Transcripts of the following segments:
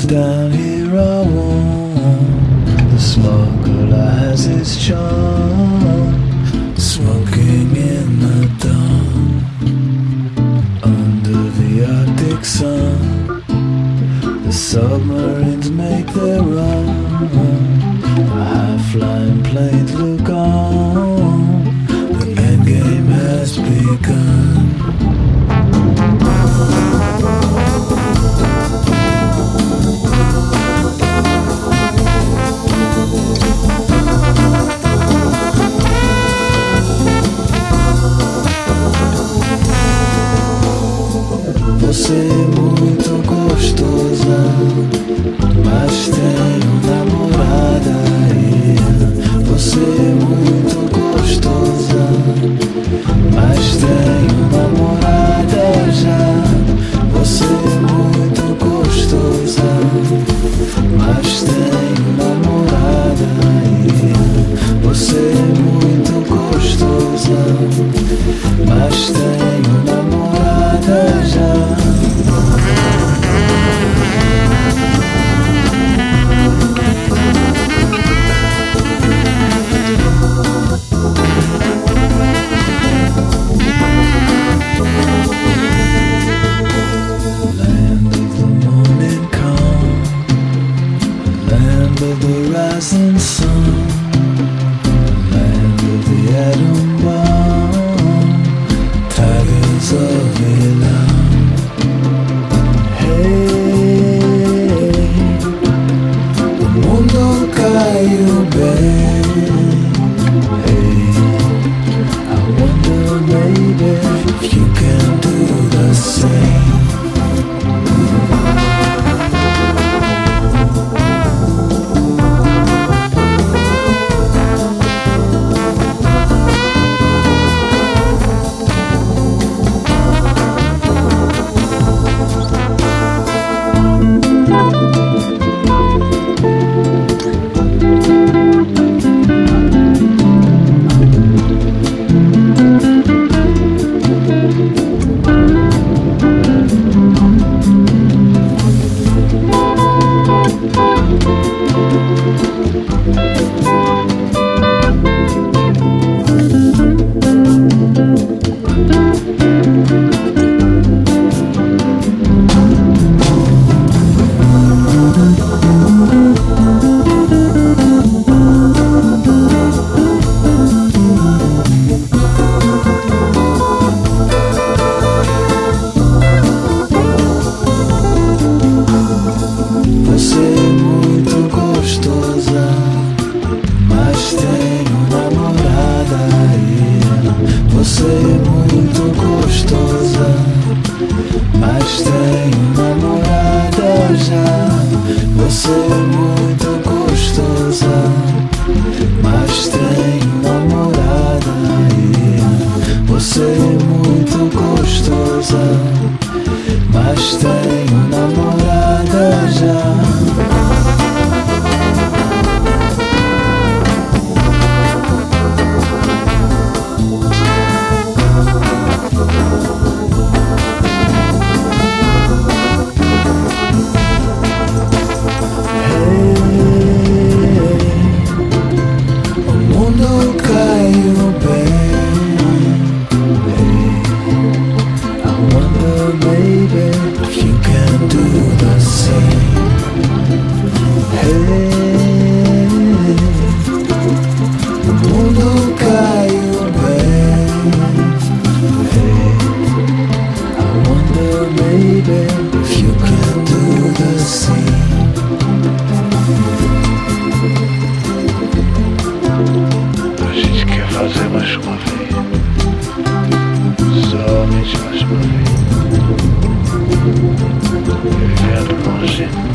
down here I won't. The smuggler has his charm, smoking in the dawn, under the Arctic sun. The submarines make their run, the high-flying planes look on. The endgame has begun. Você é muito gostosa, mas tenho namorada aí. Você é muito gostosa, mas tenho namorada já. Você é muito gostosa, mas tenho namorada aí. Você é muito gostosa, mas tenho namorada já. Rising sun, land of the atom bomb, tigers of Vietnam. Hey, o mundo caiu bem. Hey, I wonder maybe if you can do the same.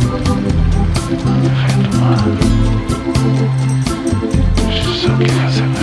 Vivendo mar, só o que fazer.